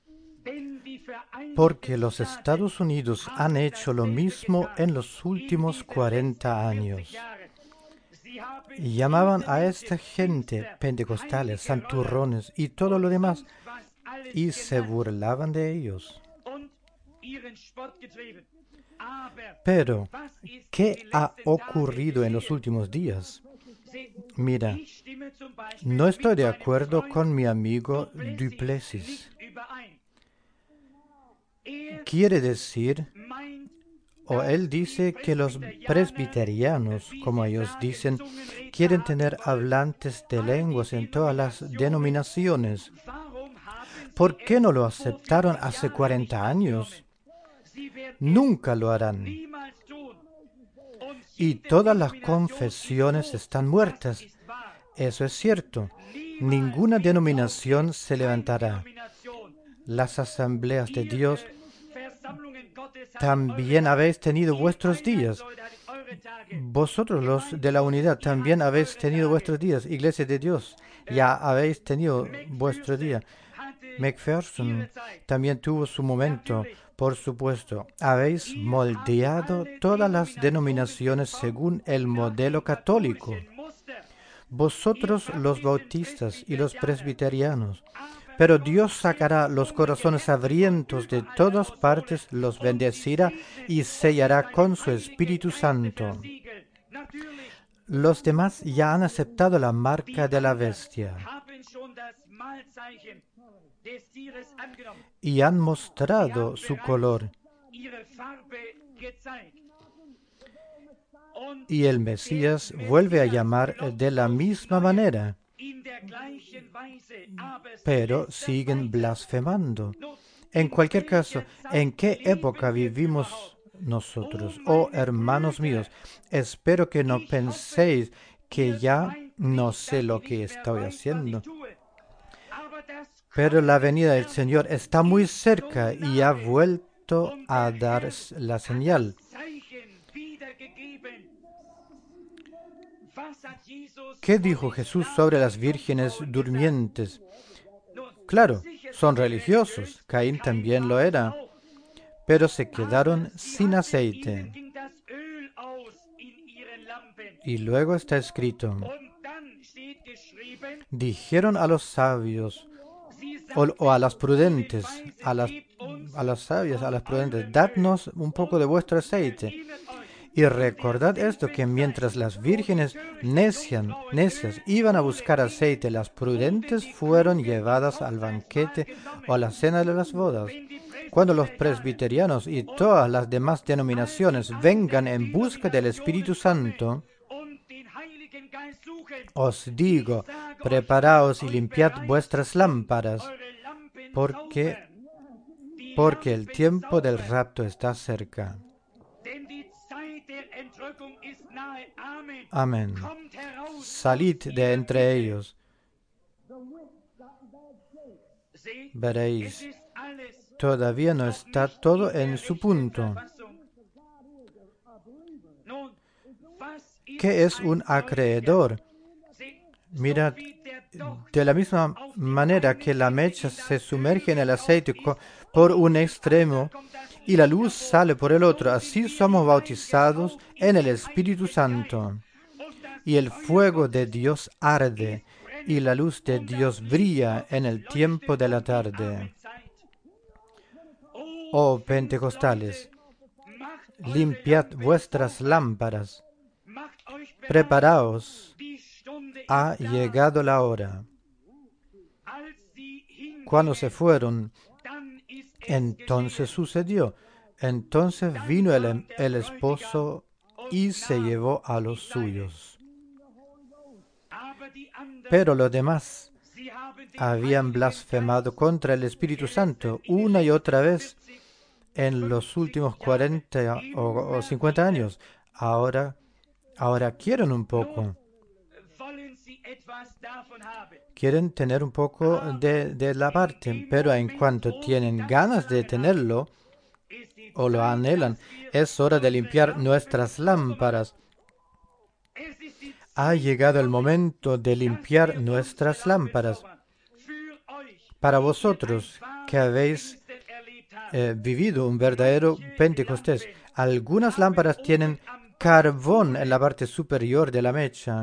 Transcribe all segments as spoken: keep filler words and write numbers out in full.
porque los Estados Unidos han hecho lo mismo en los últimos cuarenta años. Llamaban a esta gente pentecostales, santurrones y todo lo demás, y se burlaban de ellos. Pero, ¿qué ha ocurrido en los últimos días? Mira, no estoy de acuerdo con mi amigo Duplessis. Quiere decir, o él dice que los presbiterianos, como ellos dicen, quieren tener hablantes de lenguas en todas las denominaciones. ¿Por qué no lo aceptaron hace cuarenta años? Nunca lo harán. Y todas las confesiones están muertas. Eso es cierto. Ninguna denominación se levantará. Las asambleas de Dios también habéis tenido vuestros días. Vosotros los de la unidad también habéis tenido vuestros días. Iglesia de Dios, ya habéis tenido vuestro día. McPherson también tuvo su momento, por supuesto. Habéis moldeado todas las denominaciones según el modelo católico. Vosotros los bautistas y los presbiterianos. Pero Dios sacará los corazones hambrientos de todas partes, los bendecirá y sellará con su Espíritu Santo. Los demás ya han aceptado la marca de la bestia y han mostrado su color. Y el Mesías vuelve a llamar de la misma manera, pero siguen blasfemando. En cualquier caso, ¿en qué época vivimos nosotros? Oh, hermanos míos, espero que no penséis que ya no sé lo que estoy haciendo. Pero la venida del Señor está muy cerca y ha vuelto a dar la señal. ¿Qué dijo Jesús sobre las vírgenes durmientes? Claro, son religiosos, Caín también lo era, pero se quedaron sin aceite. Y luego está escrito, dijeron a los sabios, o, o a las prudentes, a las, a las sabias, a las prudentes, dadnos un poco de vuestro aceite. Y recordad esto, que mientras las vírgenes necian, necias iban a buscar aceite, las prudentes fueron llevadas al banquete o a la cena de las bodas. Cuando los presbiterianos y todas las demás denominaciones vengan en busca del Espíritu Santo, os digo, preparaos y limpiad vuestras lámparas, porque, porque el tiempo del rapto está cerca. Amén. Salid de entre ellos. Veréis, todavía no está todo en su punto. ¿Qué es un acreedor? Mirad, de la misma manera que la mecha se sumerge en el aceite por un extremo y la luz sale por el otro, así somos bautizados en el Espíritu Santo. Y el fuego de Dios arde, y la luz de Dios brilla en el tiempo de la tarde. Oh pentecostales, limpiad vuestras lámparas, preparaos, ha llegado la hora. Cuando se fueron, entonces sucedió. Entonces vino el, el esposo y se llevó a los suyos. Pero los demás habían blasfemado contra el Espíritu Santo una y otra vez en los últimos cuarenta o, o cincuenta años. Ahora, ahora quieren un poco. Quieren tener un poco de, de la parte, pero en cuanto tienen ganas de tenerlo, o lo anhelan, es hora de limpiar nuestras lámparas. Ha llegado el momento de limpiar nuestras lámparas. Para vosotros, que habéis eh, vivido un verdadero Pentecostés. Algunas lámparas tienen carbón en la parte superior de la mecha.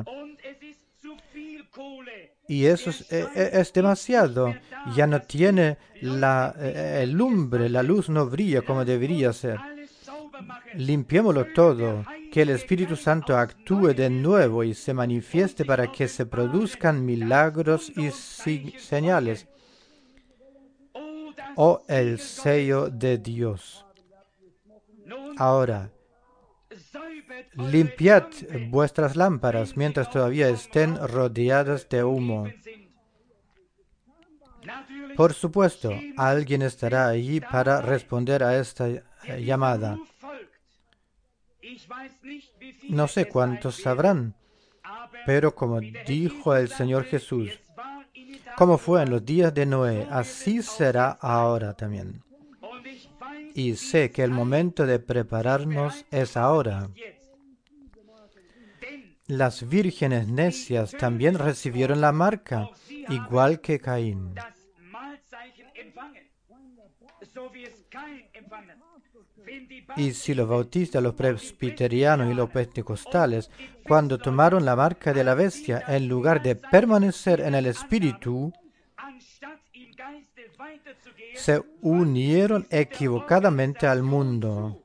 Y eso es, eh, eh, es demasiado. Ya no tiene la eh, eh, lumbre, la luz no brilla como debería ser. Limpiémoslo todo, que el Espíritu Santo actúe de nuevo y se manifieste para que se produzcan milagros y si- señales. Oh, el sello de Dios. Ahora, limpiad vuestras lámparas mientras todavía estén rodeadas de humo. Por supuesto, alguien estará allí para responder a esta eh, llamada. No sé cuántos sabrán, pero como dijo el Señor Jesús, como fue en los días de Noé, así será ahora también. Y sé que el momento de prepararnos es ahora. Las vírgenes necias también recibieron la marca, igual que Caín. Y si los bautistas, los presbiterianos y los pentecostales, cuando tomaron la marca de la bestia, en lugar de permanecer en el Espíritu, se unieron equivocadamente al mundo,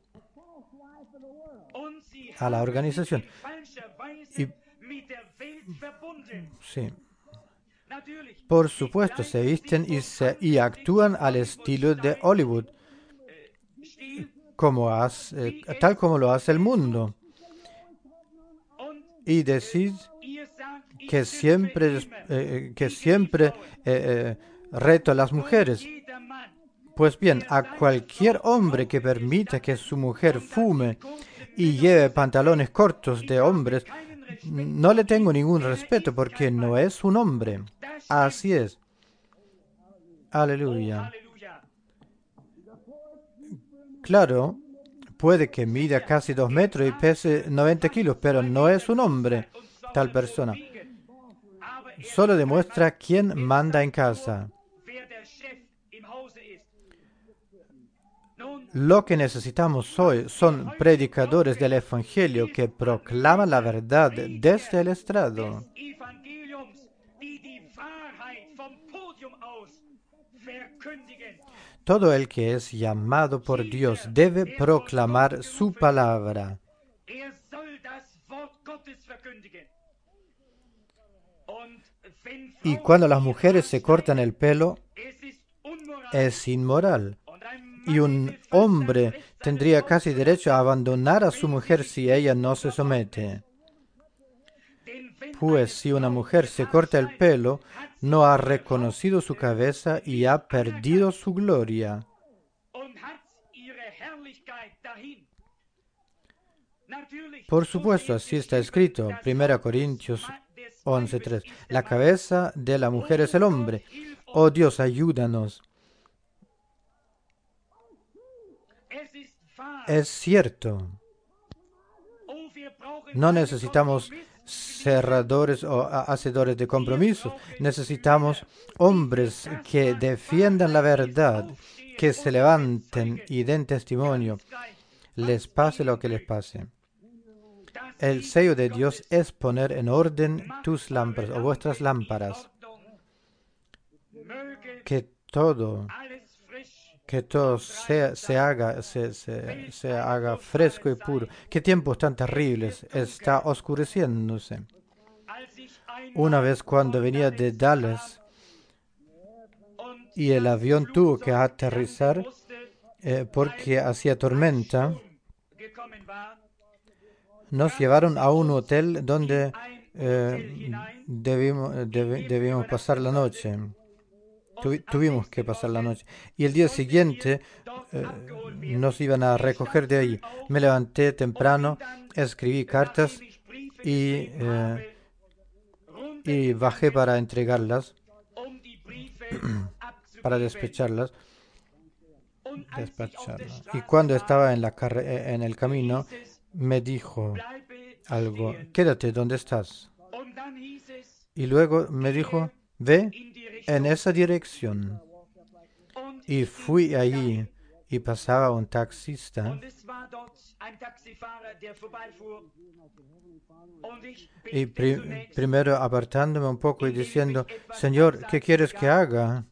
a la organización. Y, sí, por supuesto, se visten y, se, y actúan al estilo de Hollywood, como hace, eh, tal como lo hace el mundo. Y decís que siempre, eh, que siempre eh, eh, reto a las mujeres. Pues bien, a cualquier hombre que permita que su mujer fume y lleve pantalones cortos de hombres, no le tengo ningún respeto porque no es un hombre. Así es. Aleluya. Claro, puede que mida casi dos metros y pese noventa kilos, pero no es un hombre, tal persona. Solo demuestra quién manda en casa. Lo que necesitamos hoy son predicadores del Evangelio que proclaman la verdad desde el estrado. Todo el que es llamado por Dios debe proclamar su palabra. Y cuando las mujeres se cortan el pelo, es inmoral. Y un hombre tendría casi derecho a abandonar a su mujer si ella no se somete. Pues si una mujer se corta el pelo, no ha reconocido su cabeza y ha perdido su gloria. Por supuesto, así está escrito, primera Corintios once tres. La cabeza de la mujer es el hombre. Oh Dios, ayúdanos. Es cierto. No necesitamos cerradores o hacedores de compromisos. Necesitamos hombres que defiendan la verdad, que se levanten y den testimonio, les pase lo que les pase. El sello de Dios es poner en orden tus lámparas o vuestras lámparas. Que todo, que todo se, se, haga, se, se, se haga fresco y puro. Qué tiempos tan terribles, está oscureciéndose. Una vez cuando venía de Dallas y el avión tuvo que aterrizar eh, porque hacía tormenta, nos llevaron a un hotel donde eh, debimos, deb, debimos pasar la noche. Tu, tuvimos que pasar la noche. Y el día siguiente eh, nos iban a recoger de ahí. Me levanté temprano, escribí cartas y, eh, y bajé para entregarlas, para despacharlas. despacharlas. Y cuando estaba en, la en el camino, me dijo algo, quédate donde estás. Y luego me dijo, ve en esa dirección. Y fui allí y pasaba un taxista y pri- primero apartándome un poco y diciendo, Señor, ¿qué quieres que haga?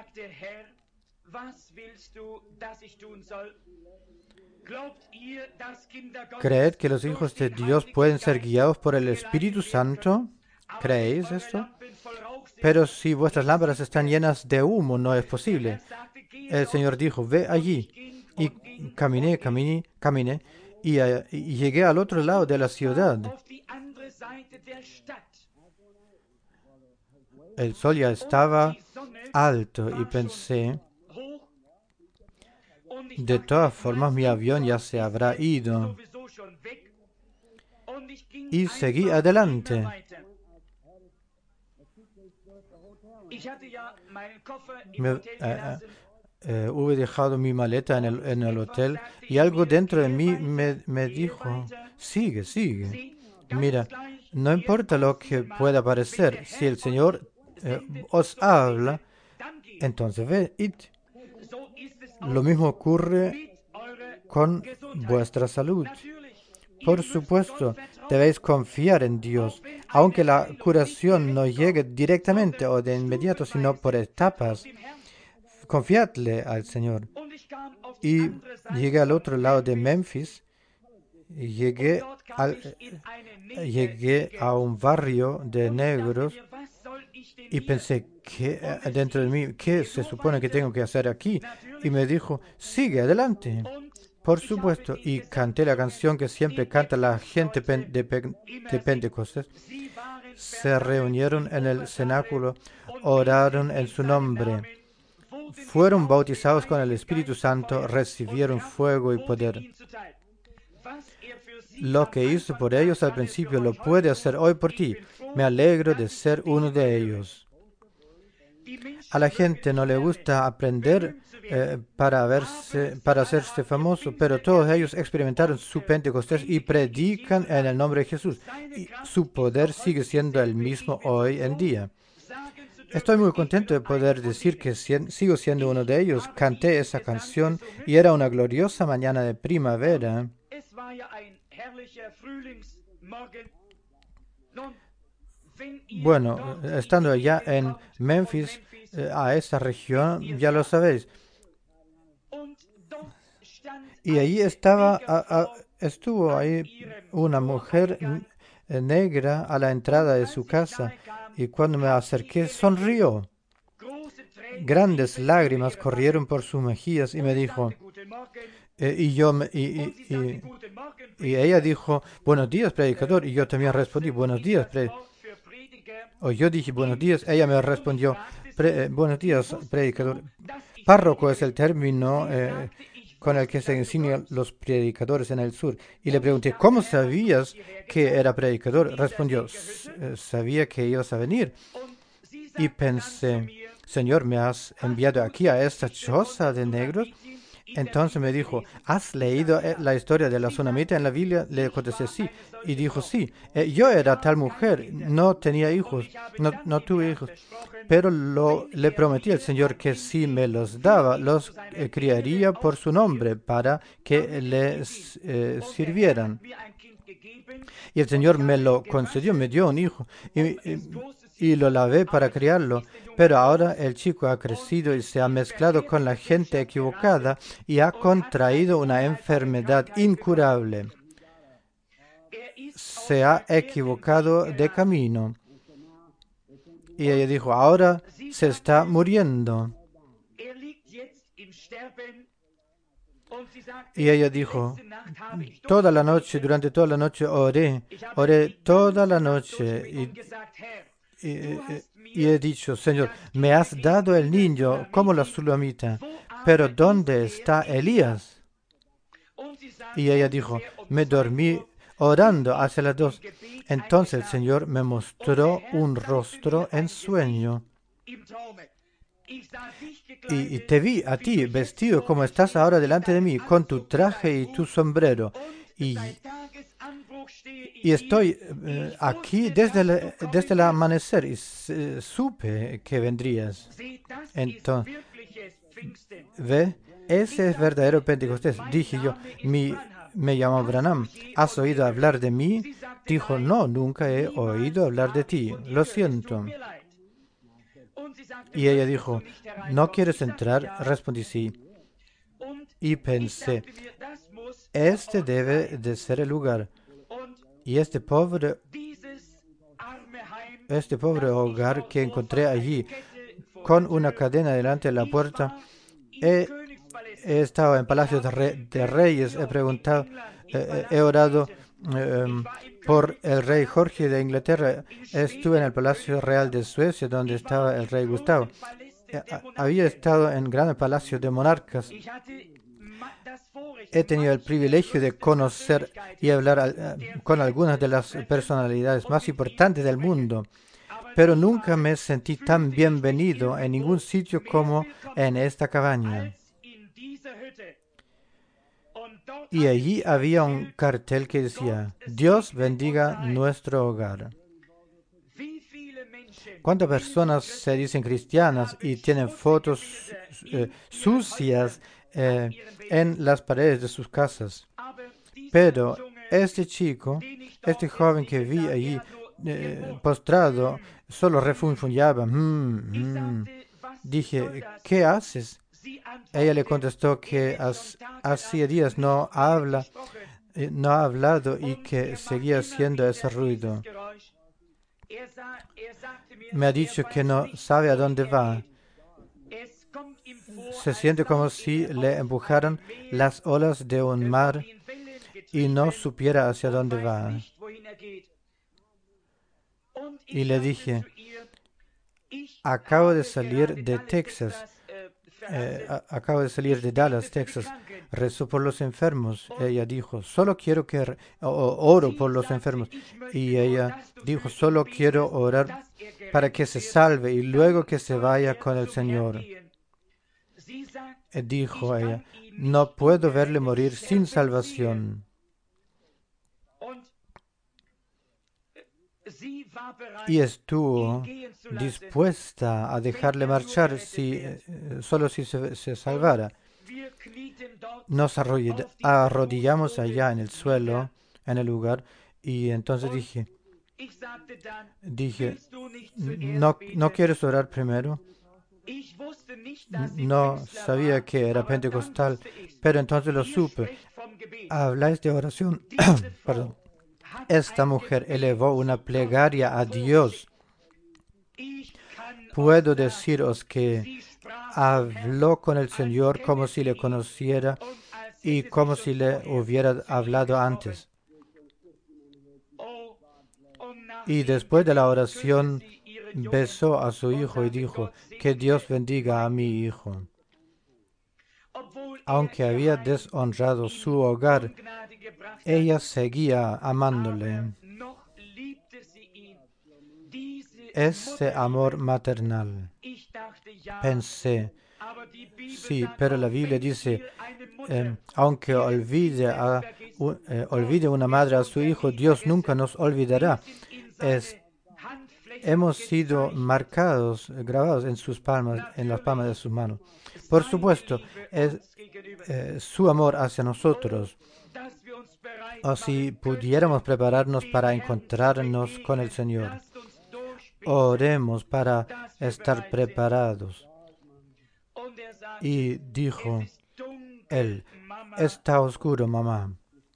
¿Creed que los hijos de Dios pueden ser guiados por el Espíritu Santo? ¿Creéis esto? Pero si vuestras lámparas están llenas de humo, no es posible. El Señor dijo, ve allí. Y caminé, caminé, caminé, y, eh, y llegué al otro lado de la ciudad. El sol ya estaba alto y pensé, de todas formas mi avión ya se habrá ido. Y seguí adelante. Me, eh, eh, eh, hube dejado mi maleta en el, en el hotel y algo dentro de mí me, me dijo, sigue, sigue. Mira, no importa lo que pueda parecer, si el Señor eh, os habla, entonces ve, id. Lo mismo ocurre con vuestra salud. Por supuesto, debéis confiar en Dios, aunque la curación no llegue directamente o de inmediato, sino por etapas. Confiadle al Señor. Y llegué al otro lado de Memphis y llegué, al, eh, llegué a un barrio de negros y pensé, ¿qué, eh, dentro de mí, ¿qué se supone que tengo que hacer aquí? Y me dijo, sigue adelante. Por supuesto, y canté la canción que siempre canta la gente pen- de, Pen- de Pentecostés. Se reunieron en el cenáculo, oraron en su nombre, fueron bautizados con el Espíritu Santo, recibieron fuego y poder. Lo que hizo por ellos al principio lo puede hacer hoy por ti. Me alegro de ser uno de ellos. A la gente no le gusta aprender eh, para, verse, para hacerse famoso, pero todos ellos experimentaron su Pentecostés y predican en el nombre de Jesús. Y su poder sigue siendo el mismo hoy en día. Estoy muy contento de poder decir que si- sigo siendo uno de ellos. Canté esa canción y era una gloriosa mañana de primavera. Bueno, estando allá en Memphis, eh, a esa región, ya lo sabéis. Y allí estaba, a- a- estuvo ahí una mujer n- eh, negra a la entrada de su casa y cuando me acerqué sonrió. Grandes lágrimas corrieron por sus mejillas y me dijo, eh, y yo me- y, y- y- y ella dijo, buenos días, predicador, y yo también respondí, buenos días, pre-". O yo dije, buenos días, ella me respondió, "Pre- eh, buenos días, predicador. Párroco es el término eh, con el que se enseñan los predicadores en el sur. Y le pregunté, ¿cómo sabías que era predicador? Respondió, "S- eh, sabía que ibas a venir. Y pensé, Señor, ¿me has enviado aquí a esta choza de negros? Entonces me dijo, ¿has leído eh, la historia de la tsunamita en la Biblia? Le contesté, sí. Y dijo, sí, eh, yo era tal mujer, no tenía hijos, no, no tuve hijos, pero lo, le prometí al Señor que si me los daba, los eh, criaría por su nombre para que le eh, sirvieran. Y el Señor me lo concedió, me dio un hijo y, y- y lo lavé para criarlo. Pero ahora el chico ha crecido y se ha mezclado con la gente equivocada y ha contraído una enfermedad incurable. Se ha equivocado de camino. Y ella dijo, ahora se está muriendo. Y ella dijo, toda la noche, durante toda la noche oré, oré toda la noche y, y, y- y he dicho, Señor, me has dado el niño como la sulamita, pero ¿dónde está Elías? Y ella dijo, me dormí orando hacia las dos. Entonces el Señor me mostró un rostro en sueño. Y, y te vi a ti vestido como estás ahora delante de mí, con tu traje y tu sombrero. Y, y estoy eh, aquí desde el, desde el amanecer y s- supe que vendrías. Entonces, ve, ese es verdadero Pentecostés. Dije yo, mi, me llamo Branham. ¿Has oído hablar de mí? Dijo, no, nunca he oído hablar de ti. Lo siento. Y ella dijo, ¿no quieres entrar? Respondí sí. Y pensé, este debe de ser el lugar. Y este pobre, este pobre hogar que encontré allí, con una cadena delante de la puerta, he, he estado en Palacio de, Re, de Reyes, he preguntado, eh, he orado eh, por el rey Jorge de Inglaterra, estuve en el Palacio Real de Suecia, donde estaba el rey Gustavo. Eh, había estado en grandes palacios de monarcas. He tenido el privilegio de conocer y hablar al, con algunas de las personalidades más importantes del mundo, pero nunca me sentí tan bienvenido en ningún sitio como en esta cabaña. Y allí había un cartel que decía, Dios bendiga nuestro hogar. ¿Cuántas personas se dicen cristianas y tienen fotos eh, sucias eh, en las paredes de sus casas? Pero este chico, este joven que vi allí eh, postrado, solo refunfuñaba. Mm, mm. Dije, ¿qué haces? Ella le contestó que hacía días no habla, eh, no ha hablado y que seguía haciendo ese ruido. Me ha dicho que no sabe a dónde va. Se siente como si le empujaran las olas de un mar y no supiera hacia dónde va. Y le dije, acabo de salir de Texas, eh, a- acabo de salir de Dallas, Texas, rezo por los enfermos. Ella dijo, solo quiero que re- o- o- oro por los enfermos. Y ella dijo, solo quiero orar para que se salve y luego que se vaya con el Señor. Eh, Dijo ella, no puedo verle morir sin salvación. Y estuvo dispuesta a dejarle marchar si, eh, solo si se, se salvara. Nos arrodilla- arrodillamos allá en el suelo, en el lugar, y entonces dije, dije, ¿no, no quieres orar primero? No sabía que era pentecostal, pero entonces lo supe. Habláis de oración. Perdón. Esta mujer elevó una plegaria a Dios. Puedo deciros que habló con el Señor como si le conociera y como si le hubiera hablado antes. Y después de la oración besó a su hijo y dijo, que Dios bendiga a mi hijo. Aunque había deshonrado su hogar, ella seguía amándole. Ese amor maternal. Pensé, sí, pero la Biblia dice, eh, aunque olvide, a, un- eh, olvide una madre a su hijo, Dios nunca nos olvidará. Es, hemos sido marcados, grabados en sus palmas, en las palmas de sus manos. Por supuesto, es eh, su amor hacia nosotros. O si pudiéramos prepararnos para encontrarnos con el Señor. Oremos para estar preparados. Y dijo él, está oscuro, mamá.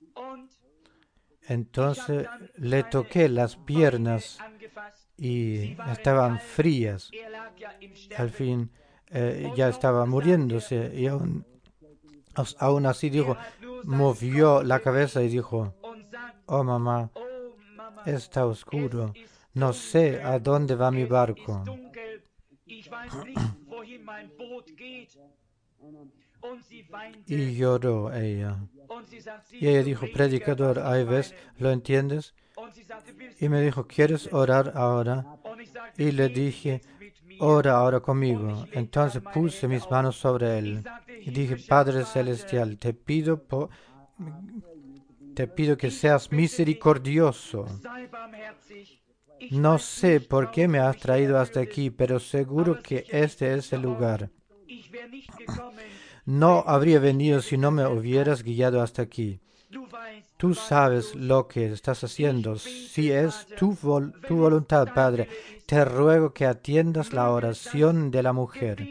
Entonces le toqué las piernas y estaban frías. Al fin eh, ya estaba muriéndose y aún, aún así dijo, movió la cabeza y dijo, oh mamá, está oscuro, no sé a dónde va mi barco. Y lloró ella. Y ella dijo, predicador, ¿hay ves? ¿Lo entiendes? Y me dijo, ¿quieres orar ahora? Y le dije, ora ahora conmigo. Entonces puse mis manos sobre él. Y dije, Padre Celestial, te pido, po- te pido que seas misericordioso. No sé por qué me has traído hasta aquí, pero seguro que este es el lugar. No habría venido si no me hubieras guiado hasta aquí. Tú sabes lo que estás haciendo. Si es tu, vol tu voluntad, Padre, te ruego que atiendas la oración de la mujer.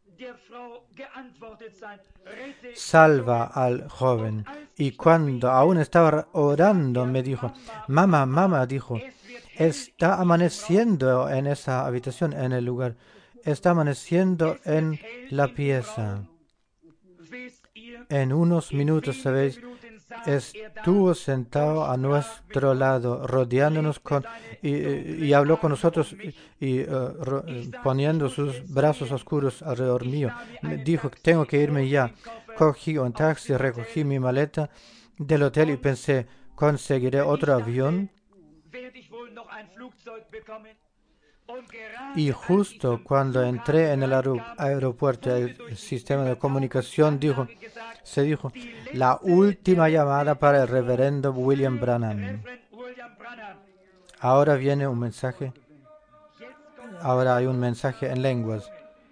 Salva al joven. Y cuando aún estaba orando, me dijo, mamá, mamá, dijo, está amaneciendo en esa habitación, en el lugar. Está amaneciendo en la pieza. En unos minutos, ¿sabéis? Estuvo sentado a nuestro lado, rodeándonos con, y, y habló con nosotros y, y uh, ro, poniendo sus brazos oscuros alrededor mío. Me dijo, tengo que irme ya. Cogí un taxi, recogí mi maleta del hotel y pensé, ¿conseguiré otro avión? Y justo cuando entré en el aeropuerto, el sistema de comunicación dijo, se dijo, la última llamada para el reverendo William Branham. Ahora viene un mensaje. Ahora hay un mensaje en lenguas.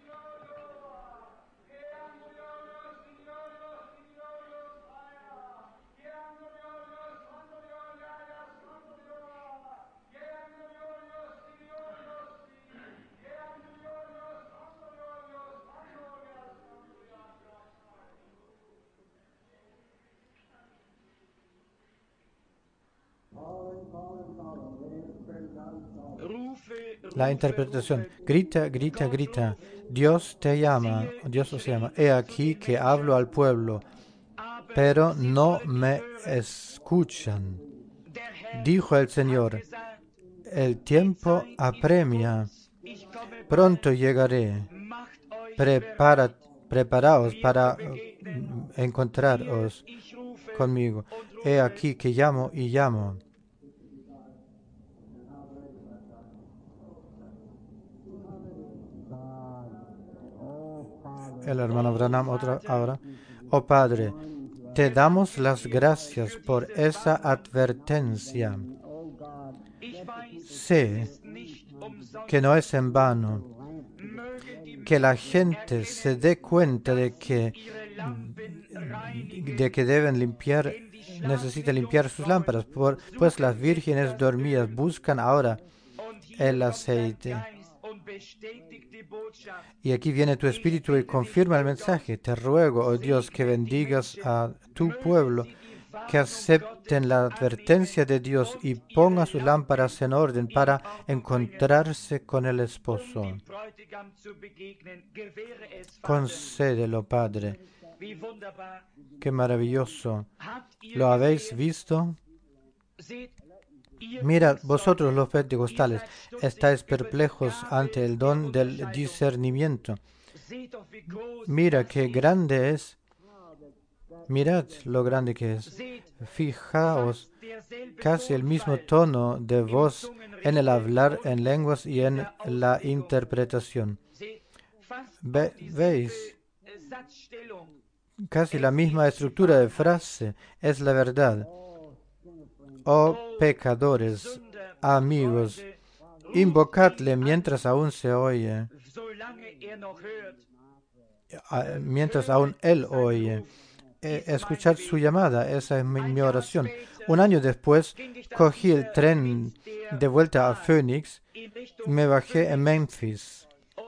La interpretación. Grita, grita, grita. Dios te llama. Dios os llama. He aquí que hablo al pueblo, pero no me escuchan. Dijo el Señor, el tiempo apremia. Pronto llegaré. Prepara, preparaos para uh, encontraros conmigo. He aquí que llamo y llamo. El hermano Branham otra ahora. Oh Padre, te damos las gracias por esa advertencia. Sé que no es en vano que la gente se dé cuenta de que de que deben limpiar, necesita limpiar sus lámparas, por, pues las vírgenes dormidas buscan ahora el aceite. Y aquí viene tu espíritu y confirma el mensaje. Te ruego, oh Dios, que bendigas a tu pueblo, que acepten la advertencia de Dios y pongan sus lámparas en orden para encontrarse con el esposo. Concédelo, Padre. Qué maravilloso. ¿Lo habéis visto? Mirad, vosotros los pentecostales, estáis perplejos ante el don del discernimiento. Mira qué grande es. Mirad lo grande que es. Fijaos, casi el mismo tono de voz en el hablar en lenguas y en la interpretación. Ve, ¿Veis? Casi la misma estructura de frase. Es la verdad. Oh pecadores, amigos, invocadle mientras aún se oye, mientras aún él oye. Eh, escuchad su llamada, esa es mi, mi oración. Un año después, cogí el tren de vuelta a Phoenix, me bajé en Memphis.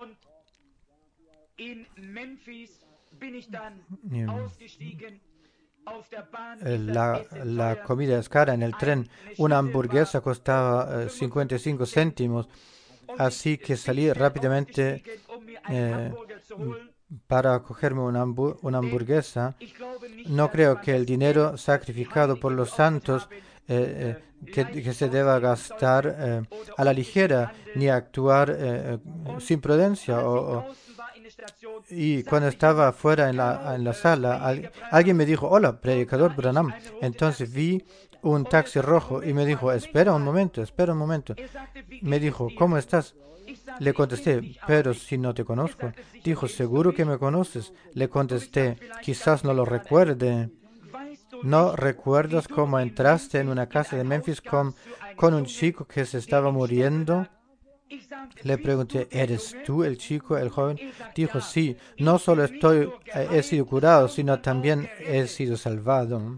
La, la comida es cara en el tren. Una hamburguesa costaba eh, cincuenta y cinco céntimos, así que salí rápidamente eh, para cogerme una, hambu una hamburguesa. No creo que el dinero sacrificado por los santos eh, eh, que, que se deba gastar eh, a la ligera, ni actuar eh, sin prudencia. O, o, y cuando estaba afuera en la, en la sala, al, alguien me dijo, hola, predicador Branham. Entonces vi un taxi rojo y me dijo, espera un momento, espera un momento. Me dijo, ¿cómo estás? Le contesté, pero si no te conozco. Dijo, ¿seguro que me conoces? Le contesté, quizás no lo recuerde. ¿No recuerdas cómo entraste en una casa de Memphis con, con un chico que se estaba muriendo? Le pregunté, ¿eres tú el chico, el joven? Dijo, sí, no solo estoy, eh, he sido curado, sino también he sido salvado.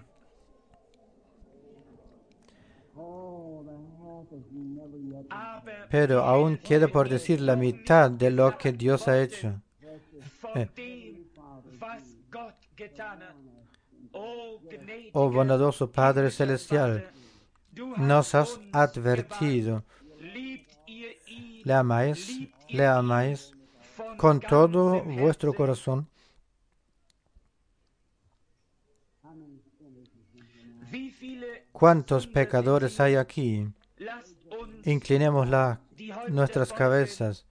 Pero aún queda por decir la mitad de lo que Dios ha hecho. Eh, oh bondadoso Padre Celestial, nos has advertido. Le amáis, le amáis con todo vuestro corazón. ¿Cuántos pecadores hay aquí? Inclinemos la, nuestras cabezas.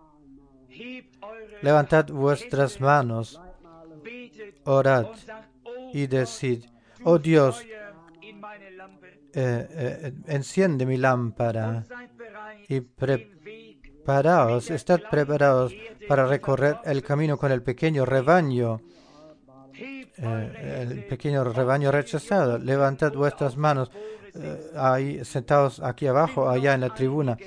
Levantad vuestras manos, orad y decid, oh Dios, eh, eh, enciende mi lámpara y preparaos, estad preparados para recorrer el camino con el pequeño rebaño, eh, el pequeño rebaño rechazado. Levantad vuestras manos, eh, ahí sentados aquí abajo, allá en la tribuna.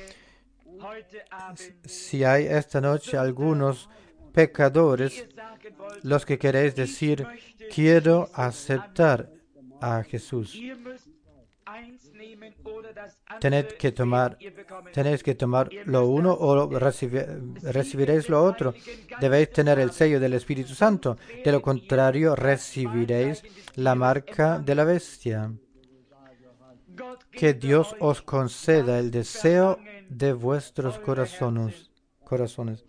Si hay esta noche algunos pecadores, los que queréis decir, quiero aceptar a Jesús, tened que tomar, tenéis que tomar lo uno o recibi- recibiréis lo otro. Debéis tener el sello del Espíritu Santo. De lo contrario, recibiréis la marca de la bestia. Que Dios os conceda el deseo de vuestros corazones. corazones.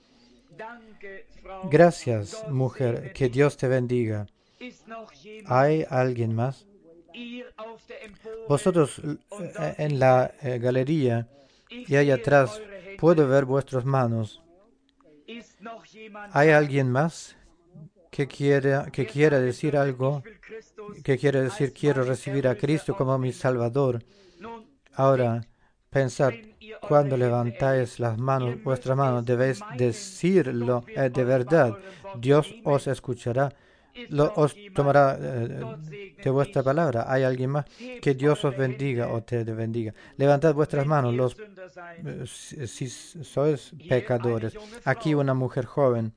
Gracias, mujer. Que Dios te bendiga. ¿Hay alguien más? Vosotros eh, en la eh, galería y allá atrás puedo ver vuestras manos. ¿Hay alguien más que quiera, que quiera decir algo? Que quiera decir quiero recibir a Cristo como mi Salvador. Ahora, pensad, cuando levantáis las manos, vuestras manos, debéis decirlo eh, de verdad. Dios os escuchará, lo, os tomará eh, de vuestra palabra. ¿Hay alguien más? Que Dios os bendiga o te bendiga. Levantad vuestras manos, los, eh, si, si sois pecadores. Aquí una mujer joven.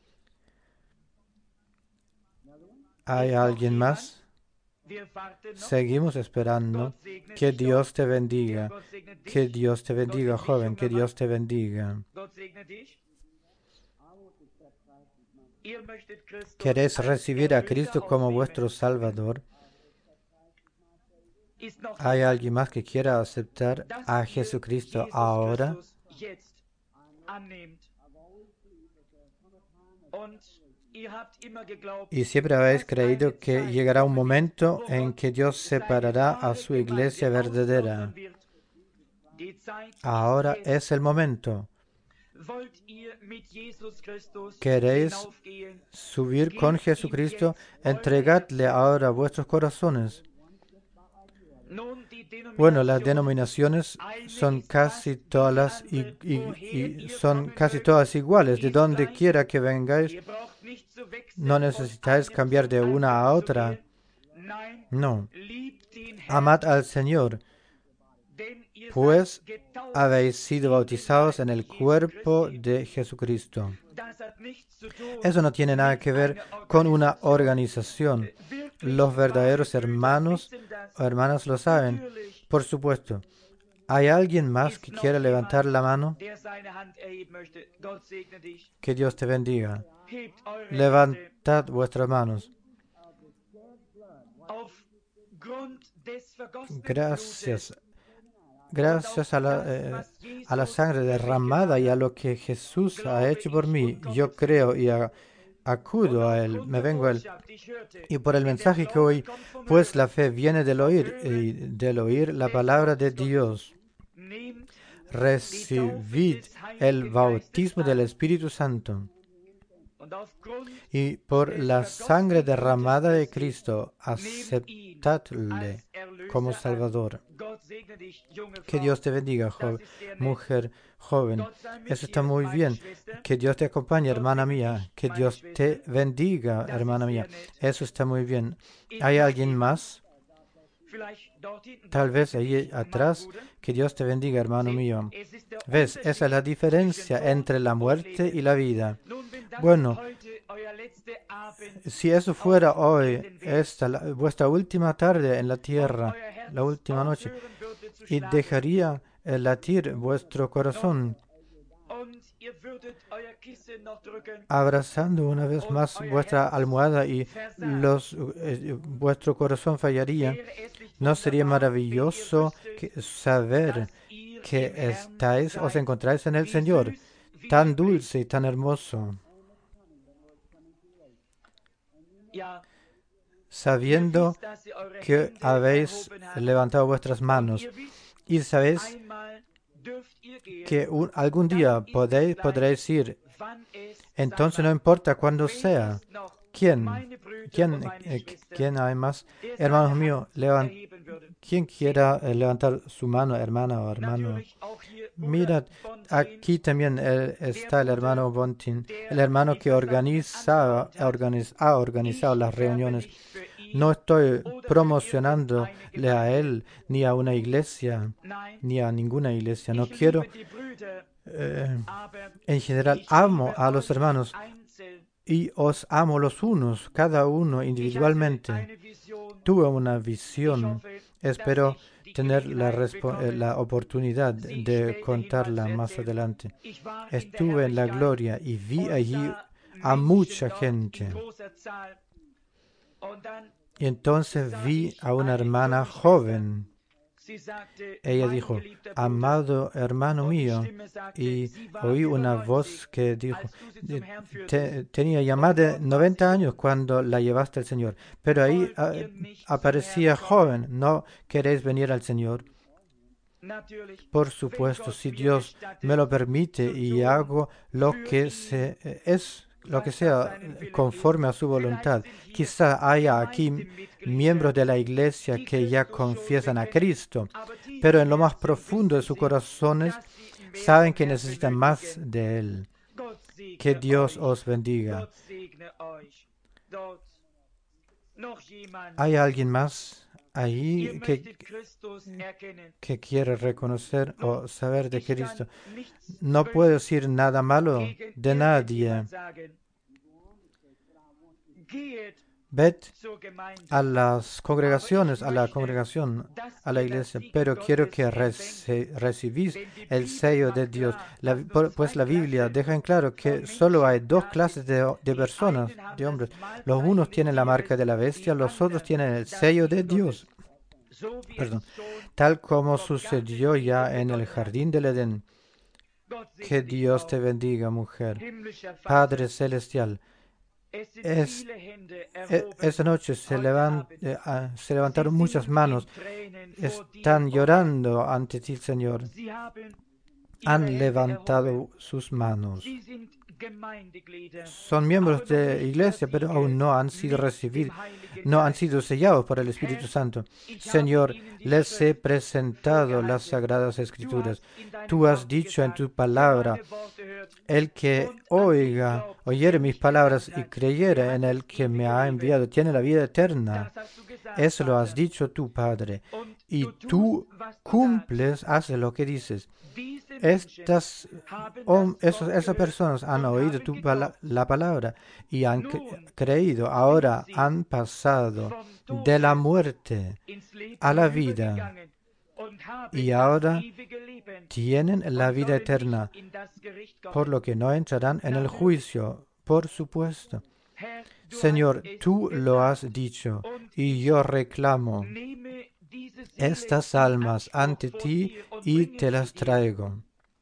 ¿Hay alguien más? Seguimos esperando. Que Dios te bendiga. Que Dios te bendiga, joven. Que Dios te bendiga. ¿Queréis recibir a Cristo como vuestro Salvador? ¿Hay alguien más que quiera aceptar a Jesucristo ahora? Y siempre habéis creído que llegará un momento en que Dios separará a su iglesia verdadera. Ahora es el momento. ¿Queréis subir con Jesucristo? Entregadle ahora vuestros corazones. Bueno, las denominaciones son casi todas y, y, y son casi todas iguales. De donde quiera que vengáis, no necesitáis cambiar de una a otra. No. Amad al Señor, pues habéis sido bautizados en el cuerpo de Jesucristo. Eso no tiene nada que ver con una organización. Los verdaderos hermanos o hermanas lo saben. Por supuesto. ¿Hay alguien más que quiera levantar la mano? Que Dios te bendiga. Levantad vuestras manos. Gracias. Gracias a la, eh, a la sangre derramada y a lo que Jesús ha hecho por mí, yo creo y a, acudo a Él, me vengo a Él. Y por el mensaje que oí, pues la fe viene del oír, y del oír la palabra de Dios. Recibid el bautismo del Espíritu Santo. Y por la sangre derramada de Cristo, aceptadle como Salvador. Que Dios te bendiga, jo mujer joven. Eso está muy bien. Que Dios te acompañe, hermana mía. Que Dios te bendiga, hermana mía. Eso está muy bien. ¿Hay alguien más? Tal vez allí atrás. Que Dios te bendiga, hermano mío. ¿Ves? Esa es la diferencia entre la muerte y la vida. Bueno, si eso fuera hoy, esta, la, vuestra última tarde en la tierra, la última noche, y dejaría eh, latir vuestro corazón, abrazando una vez más vuestra almohada y los, eh, vuestro corazón fallaría, ¿no sería maravilloso que saber que estáis, os encontráis en el Señor, tan dulce y tan hermoso? Sabiendo que habéis levantado vuestras manos y sabéis que un, algún día podéis, podréis ir. Entonces no importa cuándo sea. ¿Quién? ¿Quién, eh, ¿quién hay más? Hermanos míos, levant, ¿quién quiera eh, levantar su mano, hermana o hermano? Mirad, aquí también el, está el hermano Bontin, el hermano que organiza, organiz, ha organizado las reuniones. No estoy promocionándole a él, ni a una iglesia, ni a ninguna iglesia. No quiero, eh, en general, amo a los hermanos y os amo los unos, cada uno individualmente. Tuve una visión, espero tener la, eh, la oportunidad de contarla más adelante. Estuve en la gloria y vi allí a mucha gente. Y entonces vi a una hermana joven. Ella dijo, amado hermano mío, y oí una voz que dijo, te, tenía ya más de noventa años cuando la llevaste al Señor, pero ahí a, aparecía joven, ¿no queréis venir al Señor? Por supuesto, si Dios me lo permite y hago lo que se, es lo que sea conforme a su voluntad. Quizá haya aquí miembros de la iglesia que ya confiesan a Cristo, pero en lo más profundo de sus corazones saben que necesitan más de Él. Que Dios os bendiga. ¿Hay alguien más ahí que, que quiere reconocer o saber de Cristo? No puedo decir nada malo de nadie. Ved a las congregaciones, a la congregación, a la iglesia, pero quiero que reci recibís el sello de Dios. La, pues la Biblia deja en claro que solo hay dos clases de, de personas, de hombres. Los unos tienen la marca de la bestia, los otros tienen el sello de Dios. Perdón. Tal como sucedió ya en el jardín del Edén. Que Dios te bendiga, mujer. Padre celestial. Es, e, esa noche se, levant, eh, uh, se levantaron muchas manos. Están llorando ante ti, Señor. Han levantado sus manos. Son miembros de iglesia, pero aún no han sido recibidos, no han sido sellados por el Espíritu Santo. Señor, les he presentado las Sagradas Escrituras. Tú has dicho en tu palabra, el que oiga, oyere mis palabras y creyere en el que me ha enviado, tiene la vida eterna. Eso lo has dicho tú, Padre. Y tú cumples, haces lo que dices. Estas, oh, esos, esas personas han oído tu pala la palabra y han cre creído. Ahora han pasado de la muerte a la vida y ahora tienen la vida eterna, por lo que no entrarán en el juicio, por supuesto. Señor, tú lo has dicho y yo reclamo estas almas ante ti y te las traigo.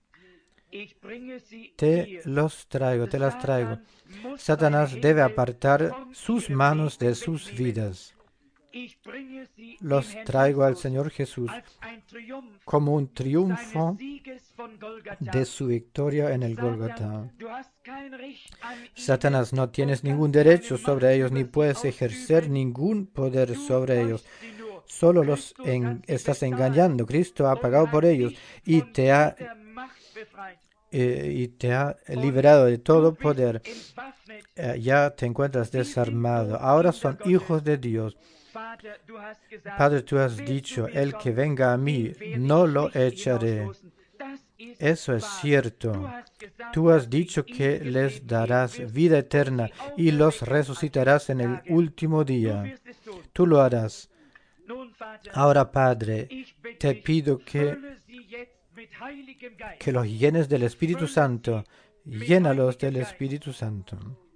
Te los traigo, te las traigo. Satanás debe apartar sus manos de sus vidas. Los traigo al Señor Jesús como un triunfo de su victoria en el Gólgota. Satanás, no tienes ningún derecho sobre ellos, ni puedes ejercer ningún poder sobre ellos. Solo los en, estás engañando. Cristo ha pagado por ellos y te ha, eh, y te ha liberado de todo poder. Eh, ya te encuentras desarmado. Ahora son hijos de Dios. Padre, tú has dicho, el que venga a mí, no lo echaré. Eso es cierto. Tú has dicho que les darás vida eterna y los resucitarás en el último día. Tú lo harás. Ahora, Padre, te pido que, que los llenes del Espíritu Santo. Llénalos del Espíritu Santo.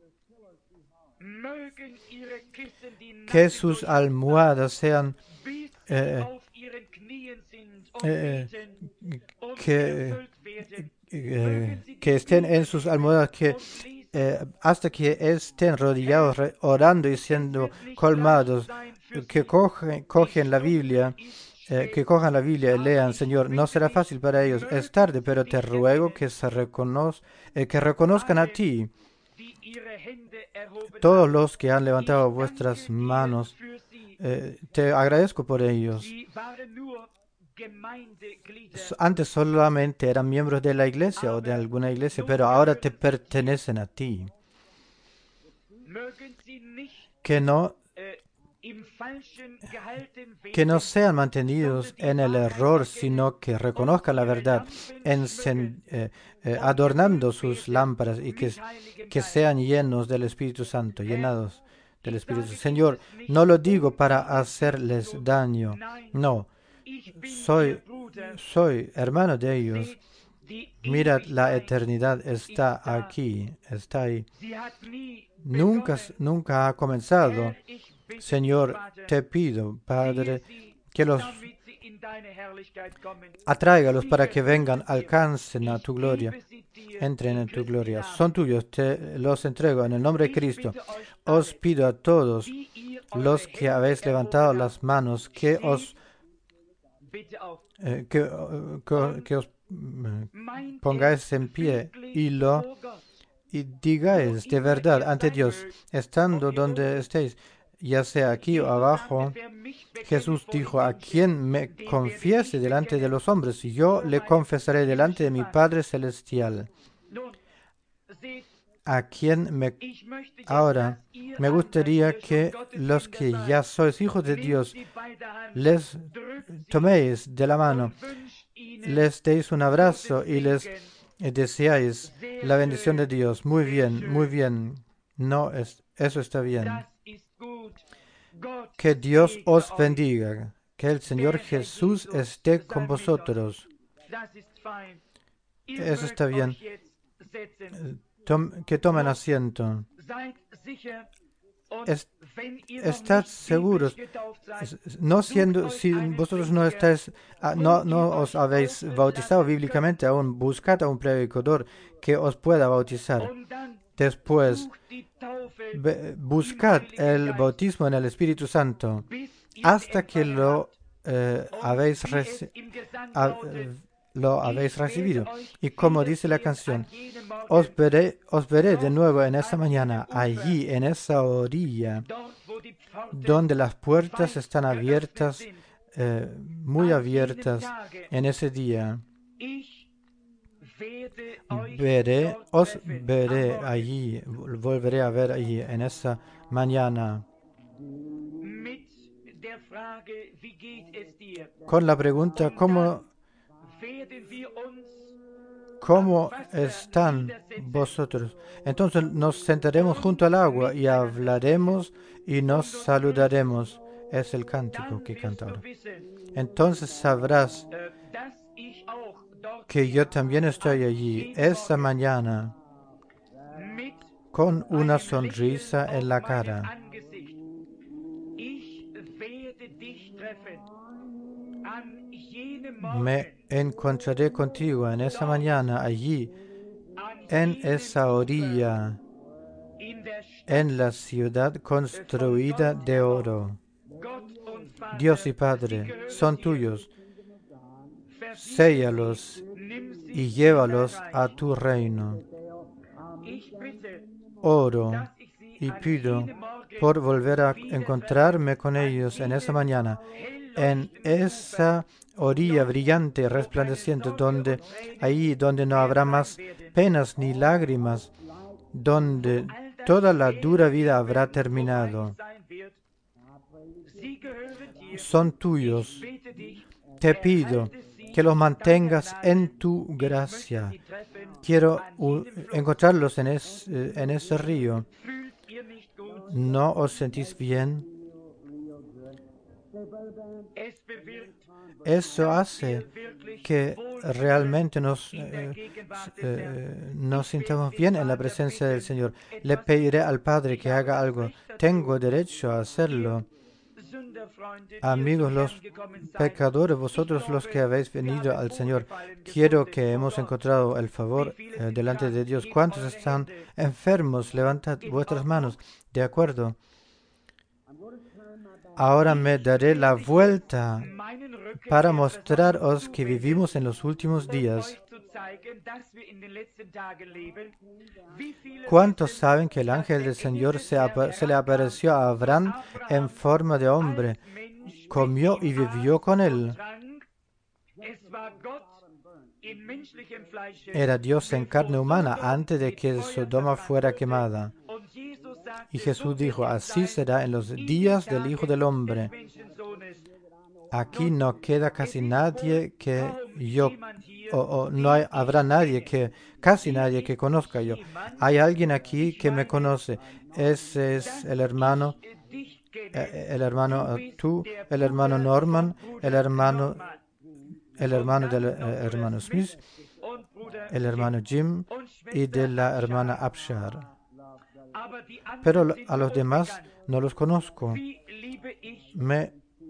Que sus almohadas sean eh, eh, que, eh, que estén en sus almohadas que eh, hasta que estén rodillados re- orando y siendo colmados, que cogen, cogen la Biblia, eh, que cojan la Biblia y lean, Señor. No será fácil para ellos, es tarde, pero te ruego que se reconoz- eh, que reconozcan a ti. Todos los que han levantado vuestras manos, eh, te agradezco por ellos. Antes solamente eran miembros de la iglesia o de alguna iglesia, pero ahora te pertenecen a ti. Que no, que no sean mantenidos en el error, sino que reconozcan la verdad, encen, eh, eh, adornando sus lámparas y que, que sean llenos del Espíritu Santo, llenados del Espíritu. Señor, no lo digo para hacerles daño, no. Soy, soy hermano de ellos. Mirad, la eternidad está aquí, está ahí. Nunca, nunca ha comenzado. Señor, te pido, Padre, que los atráigalos para que vengan, alcancen a tu gloria, entren en tu gloria. Son tuyos, te los entrego en el nombre de Cristo. Os pido a todos los que habéis levantado las manos que os Eh, que, uh, que, que os mm, pongáis en pie y lo y digáis de verdad ante Dios, estando donde estéis, ya sea aquí o abajo. Jesús dijo, a quien me confiese delante de los hombres, yo le confesaré delante de mi Padre Celestial. A quien me... Ahora, me gustaría que los que ya sois hijos de Dios, les toméis de la mano, les deis un abrazo y les deseáis la bendición de Dios. Muy bien, muy bien. No, es, eso está bien. Que Dios os bendiga. Que el Señor Jesús esté con vosotros. Eso está bien. Tom, que tomen asiento. Es, estad seguros, no siendo, si vosotros no estáis, no, no os habéis bautizado bíblicamente aún, buscad a un predicador que os pueda bautizar. Después, buscad el bautismo en el Espíritu Santo hasta que lo eh, habéis recibido. Lo habéis recibido. Y como dice la canción, os veré, os veré de nuevo en esa mañana, allí, en esa orilla, donde las puertas están abiertas, eh, muy abiertas, en ese día. Veré, os veré allí, volveré a ver allí, en esa mañana. Con la pregunta, ¿cómo ¿Cómo están vosotros? Entonces nos sentaremos junto al agua y hablaremos y nos saludaremos. Es el cántico que canta ahora. Entonces sabrás que yo también estoy allí esta mañana con una sonrisa en la cara. Me encontraré contigo en esa mañana allí, en esa orilla, en la ciudad construida de oro. Dios y Padre son tuyos. Séllalos y llévalos a tu reino. Oro y pido por volver a encontrarme con ellos en esa mañana, en esa orilla brillante y resplandeciente, donde ahí donde no habrá más penas ni lágrimas, donde toda la dura vida habrá terminado. son tuyos. Te pido que los mantengas en tu gracia. Quiero uh, encontrarlos en, es, eh, en ese río. ¿No os sentís bien? Eso hace que realmente nos, eh, eh, nos sintamos bien en la presencia del Señor. Le pediré al Padre que haga algo. Tengo derecho a hacerlo. Amigos, los pecadores, vosotros los que habéis venido al Señor, quiero que hemos encontrado el favor eh, delante de Dios. ¿Cuántos están enfermos? Levantad vuestras manos. De acuerdo. Ahora me daré la vuelta para mostraros que vivimos en los últimos días. ¿Cuántos saben que el ángel del Señor se, se le apareció a Abraham en forma de hombre, comió y vivió con él? Era Dios en carne humana antes de que Sodoma fuera quemada. Y Jesús dijo, así será en los días del Hijo del Hombre. Aquí no queda casi nadie que yo, o, o no hay, habrá nadie que, casi nadie que conozca yo. Hay alguien aquí que me conoce. Ese es el hermano, eh, el hermano uh, tú, el hermano Norman, el hermano, el hermano del eh, hermano Smith, el hermano Jim y de la hermana Abshar. Pero a los demás no los conozco. Me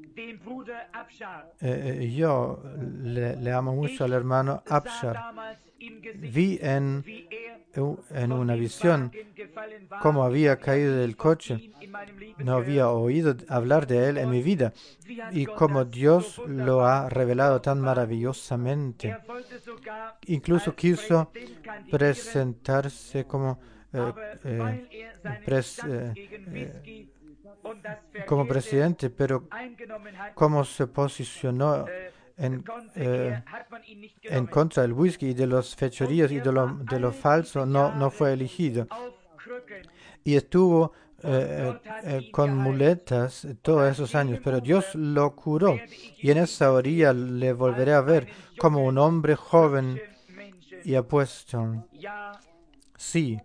Eh, yo le, le amo mucho al hermano Abshar. Vi en, en una visión cómo había caído del coche. No había oído hablar de él en mi vida. Y cómo Dios lo ha revelado tan maravillosamente. Incluso quiso presentarse como, eh, eh, pres, eh, eh, como presidente, pero cómo se posicionó en, eh, en contra del whisky y de las fechorías y de lo, de lo falso, no, no fue elegido. Y estuvo eh, eh, con muletas todos esos años, pero Dios lo curó. Y en esa orilla le volveré a ver como un hombre joven y apuesto. Sí,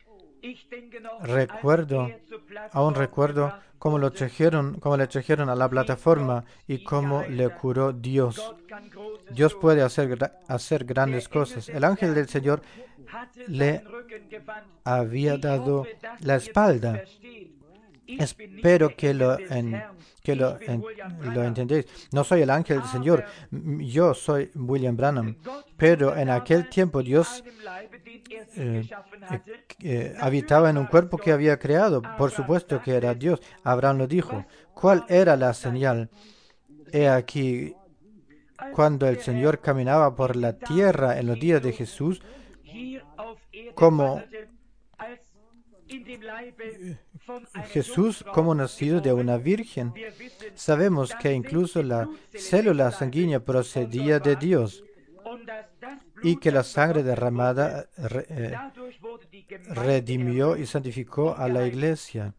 recuerdo, aún recuerdo cómo lo trajeron, cómo le trajeron a la plataforma y cómo le curó Dios. Dios puede hacer, hacer grandes cosas. El ángel del Señor le había dado la espalda. Espero que lo, en, que lo, en, lo entendéis. No soy el ángel del Señor, yo soy William Branham. Pero en aquel tiempo Dios eh, eh, eh, habitaba en un cuerpo que había creado. Por supuesto que era Dios. Abraham lo dijo. ¿Cuál era la señal? He aquí, cuando el Señor caminaba por la tierra en los días de Jesús, como Jesús como nacido de una virgen. Sabemos que incluso la célula sanguínea procedía de Dios y que la sangre derramada re, eh, redimió y santificó a la iglesia.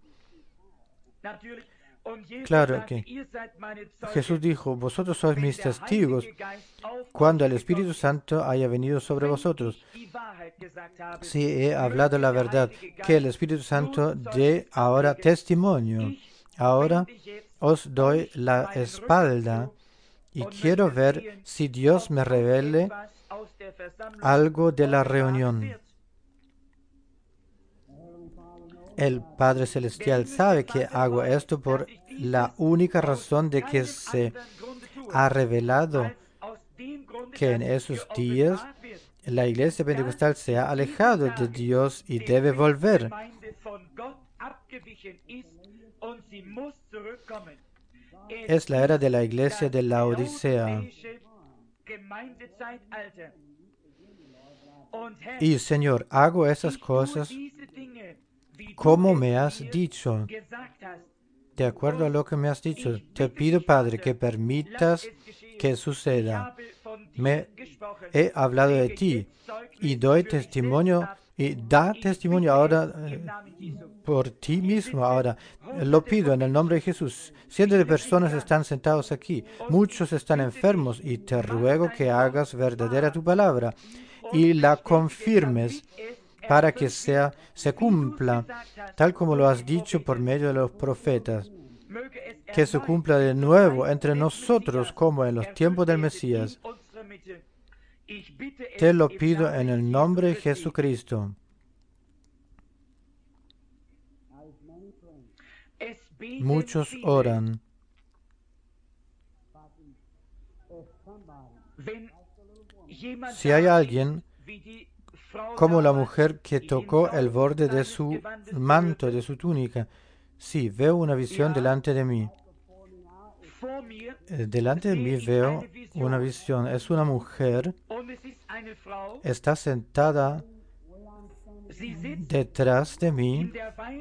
Claro que Jesús dijo, vosotros sois mis testigos cuando el Espíritu Santo haya venido sobre vosotros. Sí, he hablado la verdad, que el Espíritu Santo dé ahora testimonio. Ahora os doy la espalda y quiero ver si Dios me revele algo de la reunión. El Padre Celestial sabe que hago esto por la única razón de que se ha revelado que en esos días la iglesia pentecostal se ha alejado de Dios y debe volver. Es la era de la iglesia de la Odisea. Y Señor, hago esas cosas como me has dicho. De acuerdo a lo que me has dicho, te pido, Padre, que permitas que suceda. Me he hablado de ti y doy testimonio y da testimonio ahora eh, por ti mismo. Ahora lo pido en el nombre de Jesús. Siete personas están sentados aquí, muchos están enfermos y te ruego que hagas verdadera tu palabra y la confirmes para que sea, se cumpla, tal como lo has dicho por medio de los profetas, que se cumpla de nuevo entre nosotros como en los tiempos del Mesías. Te lo pido en el nombre de Jesucristo. Muchos oran. Si hay alguien como la mujer que tocó el borde de su manto, de su túnica, sí, veo una visión delante de mí. Eh, Delante de mí veo una visión. Es una mujer, está sentada detrás de mí,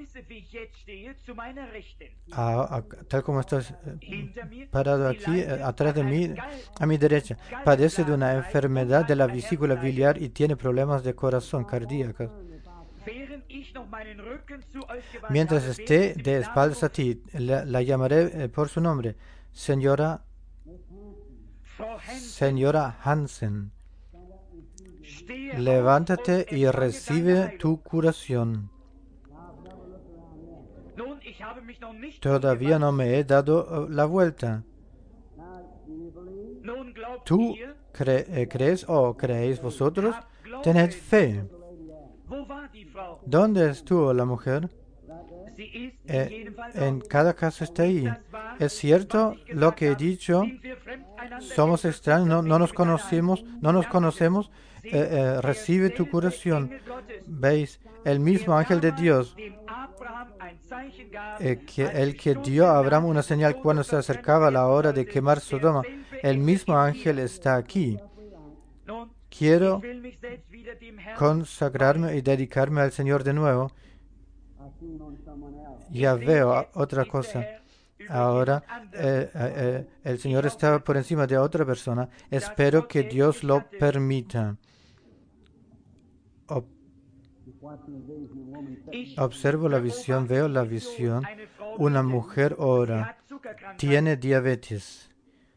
a- a- tal como estoy eh, parado aquí, eh, atrás de mí, a mi derecha. Padece de una enfermedad de la vesícula biliar y tiene problemas de corazón cardíacos. Mientras esté de espaldas a ti, la, la llamaré eh, por su nombre, señora, señora Hansen. Levántate y recibe tu curación. Todavía no me he dado uh, la vuelta. ¿Tú cre- eh, crees o creéis vosotros? Tened fe. ¿Dónde estuvo la mujer? Eh, en cada caso está ahí. Es cierto lo que he dicho. Somos extraños, no, no nos conocemos, no nos conocemos. Eh, eh, recibe tu curación. Veis, el mismo ángel de Dios, eh, que el que dio a Abraham una señal cuando se acercaba la hora de quemar Sodoma, el mismo ángel está aquí. Quiero consagrarme y dedicarme al Señor de nuevo. Ya veo a- otra cosa. Ahora eh, eh, eh, el Señor está por encima de otra persona. Espero que Dios lo permita. Ob- Observo la visión, veo la visión. Una mujer ora. Tiene diabetes.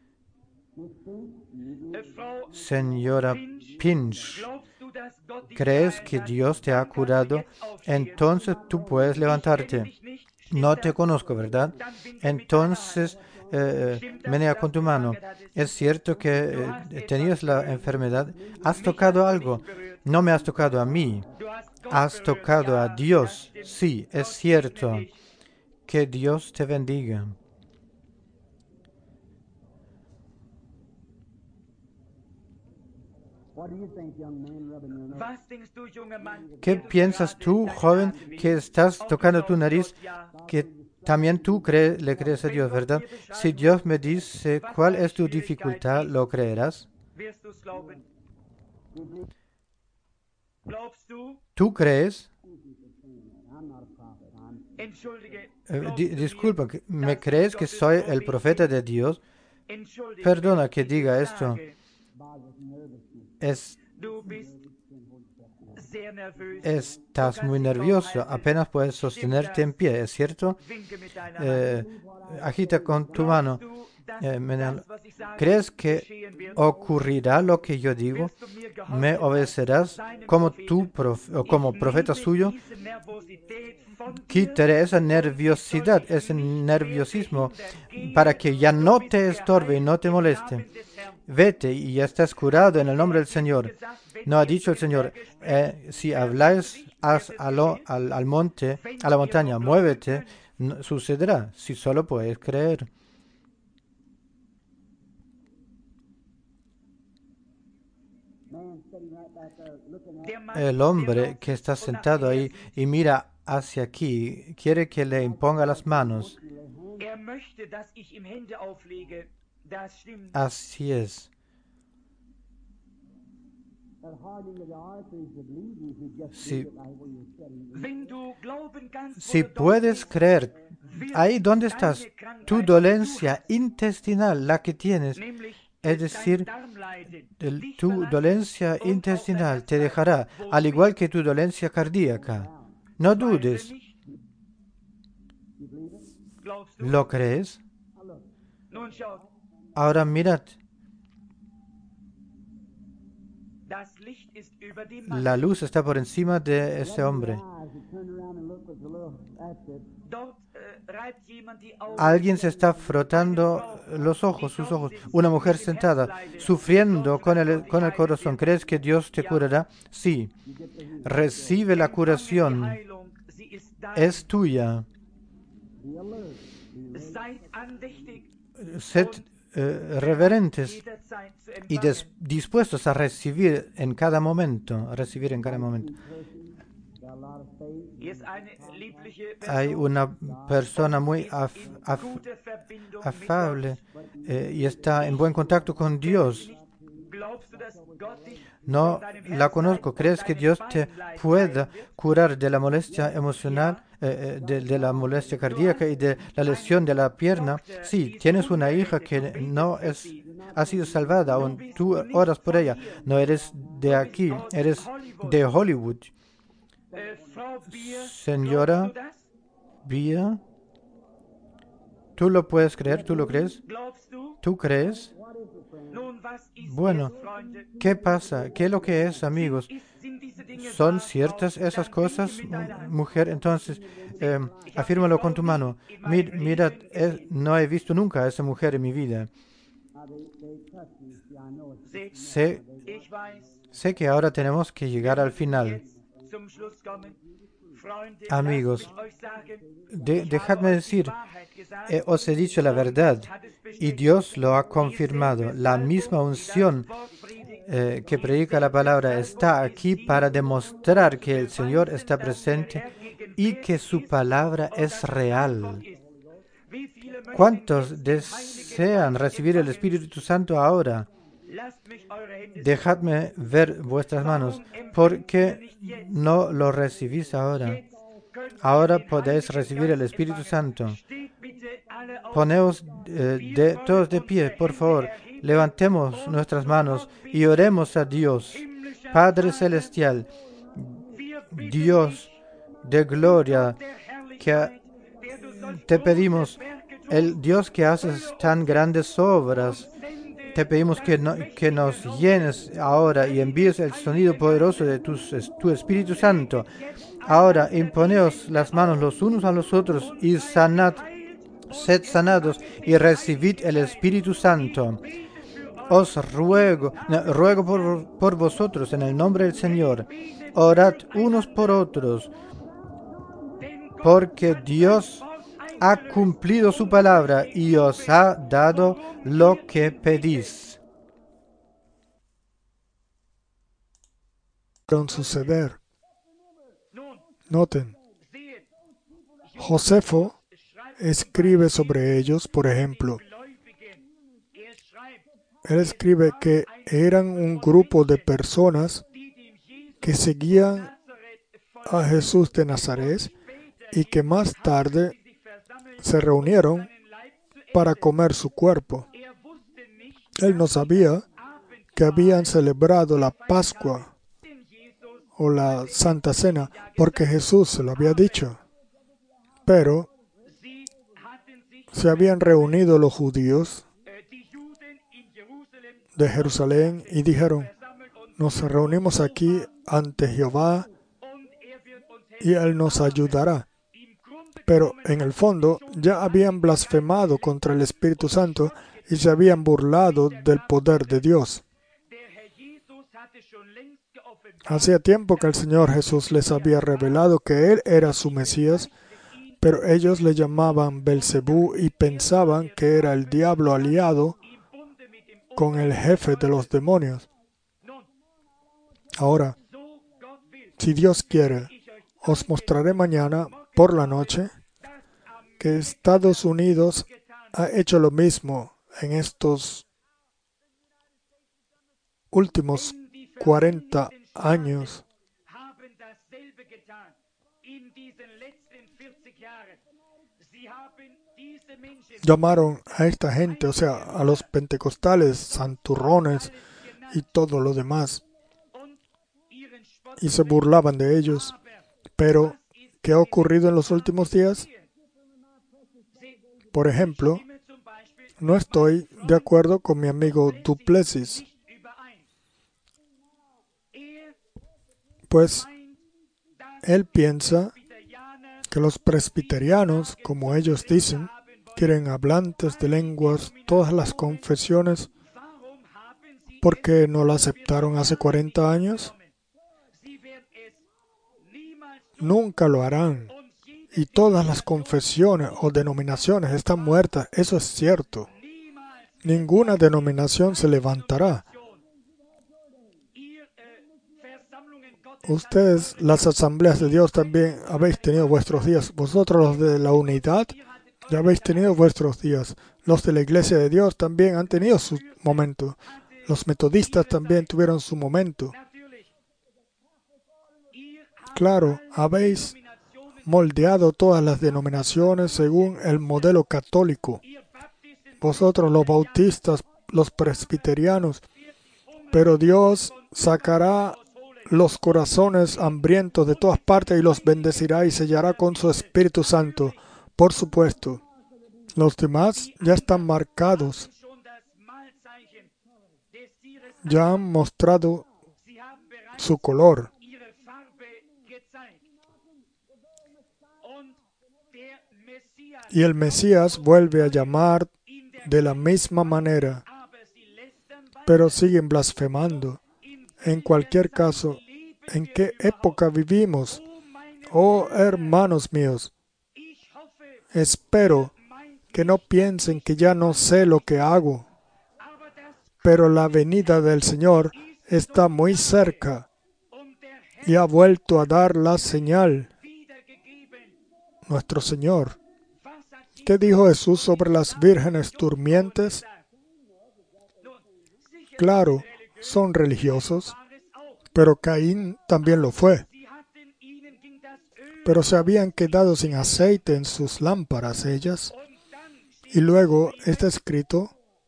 Señora Pinch, ¿crees que Dios te ha curado? Entonces tú puedes levantarte. No te conozco, ¿verdad? Entonces, eh, eh, menea con tu mano. Es cierto que eh, tenías la enfermedad. ¿Has tocado algo? No me has tocado a mí. Has tocado a Dios. Sí, es cierto. Que Dios te bendiga. ¿Qué piensas tú, joven, que estás tocando tu nariz, que también tú cre- le crees a Dios, ¿verdad? Si Dios me dice cuál es tu dificultad, ¿lo creerás? ¿Tú crees? Eh, di- disculpa, que- ¿me crees que soy el profeta de Dios? Perdona que diga esto. Es, estás muy nervioso, apenas puedes sostenerte en pie, ¿es cierto? Eh, agita con tu mano. Eh, menea- ¿Crees que ocurrirá lo que yo digo? ¿Me obedecerás como tú prof- o como profeta suyo? Quitaré esa nerviosidad, ese nerviosismo, para que ya no te estorbe y no te moleste. Vete y ya estás curado en el nombre del Señor. No ha dicho el Señor, eh, si habláis haz a lo- al, al monte, a la montaña, muévete, no- sucederá, si solo puedes creer. El hombre que está sentado ahí y mira hacia aquí quiere que le imponga las manos. Así es. Si, si puedes creer, ahí donde estás, tu dolencia intestinal, la que tienes, es decir, el- tu dolencia intestinal te dejará, al igual que tu dolencia cardíaca. No dudes. ¿Lo crees? Ahora mirad, la luz está por encima de ese hombre. Alguien se está frotando los ojos, sus ojos. Una mujer sentada, sufriendo con el, con el corazón. ¿Crees que Dios te curará? Sí. Recibe la curación. Es tuya. Sed eh, reverentes y des- dispuestos a recibir en cada momento, a recibir en cada momento. Hay una persona muy af- af- afable eh, y está en buen contacto con Dios. No la conozco. ¿Crees que Dios te pueda curar de la molestia emocional, eh, eh, de, de la molestia cardíaca y de la lesión de la pierna? Sí, tienes una hija que no es, ha sido salvada, aún tú oras por ella. No eres de aquí, eres de Hollywood. Señora Bia, ¿tú lo puedes creer? ¿Tú lo crees? ¿Tú crees? Bueno, ¿qué pasa? ¿Qué es lo que es, amigos? ¿Son ciertas esas cosas, mu- mujer? Entonces, eh, afírmalo con tu mano. Mir- mirad, eh, no he visto nunca a esa mujer en mi vida. Sé, sé que ahora tenemos que llegar al final. Amigos, de- dejadme decir, eh, os he dicho la verdad y Dios lo ha confirmado. La misma unción eh, que predica la palabra está aquí para demostrar que el Señor está presente y que su palabra es real. ¿Cuántos desean recibir el Espíritu Santo ahora? Dejadme ver vuestras manos. ¿Por qué no lo recibís ahora? Ahora podéis recibir el Espíritu Santo. Poneos eh, de, todos de pie, por favor. Levantemos nuestras manos y oremos a Dios. Padre Celestial, Dios de gloria, que te pedimos, el Dios que haces tan grandes obras, te pedimos que, no- que nos llenes ahora y envíes el sonido poderoso de tus, es- tu Espíritu Santo. Ahora imponeos las manos los unos a los otros y sanad, sed sanados y recibid el Espíritu Santo. Os ruego, no, ruego por, por vosotros en el nombre del Señor. Orad unos por otros, porque Dios ha cumplido su palabra y os ha dado lo que pedís. Suceder. Noten, Josefo escribe sobre ellos, por ejemplo, él escribe que eran un grupo de personas que seguían a Jesús de Nazaret y que más tarde se reunieron para comer su cuerpo. Él no sabía que habían celebrado la Pascua o la Santa Cena porque Jesús se lo había dicho. Pero se habían reunido los judíos de Jerusalén y dijeron, nos reunimos aquí ante Jehová y Él nos ayudará. Pero en el fondo ya habían blasfemado contra el Espíritu Santo y se habían burlado del poder de Dios. Hacía tiempo que el Señor Jesús les había revelado que Él era su Mesías, pero ellos le llamaban Belcebú y pensaban que era el diablo aliado con el jefe de los demonios. Ahora, si Dios quiere, os mostraré mañana por la noche que Estados Unidos ha hecho lo mismo en estos últimos cuarenta años. llamaron a esta gente, o sea, a los pentecostales, santurrones y todo lo demás, y se burlaban de ellos. Pero, ¿qué ha ocurrido en los últimos días? Por ejemplo, no estoy de acuerdo con mi amigo Duplessis, pues él piensa que los presbiterianos, como ellos dicen, quieren hablantes de lenguas, todas las confesiones, ¿por qué no la aceptaron hace cuarenta años? Nunca lo harán. Y todas las confesiones o denominaciones están muertas. Eso es cierto. Ninguna denominación se levantará. Ustedes, las asambleas de Dios, también habéis tenido vuestros días. Vosotros, los de la unidad, ya habéis tenido vuestros días. Los de la iglesia de Dios también han tenido su momento. Los metodistas también tuvieron su momento. Claro, habéis moldeado todas las denominaciones según el modelo católico. Vosotros, los bautistas, los presbiterianos, pero Dios sacará los corazones hambrientos de todas partes y los bendecirá y sellará con su Espíritu Santo. Por supuesto, los demás ya están marcados, ya han mostrado su color. Y el Mesías vuelve a llamar de la misma manera, pero siguen blasfemando. En cualquier caso, ¿en qué época vivimos? Oh, hermanos míos, espero que no piensen que ya no sé lo que hago, pero la venida del Señor está muy cerca y ha vuelto a dar la señal. Nuestro Señor. ¿Qué dijo Jesús sobre las vírgenes durmientes? Claro, son religiosos, pero Caín también lo fue. Pero se habían quedado sin aceite en sus lámparas ellas. Y luego está escrito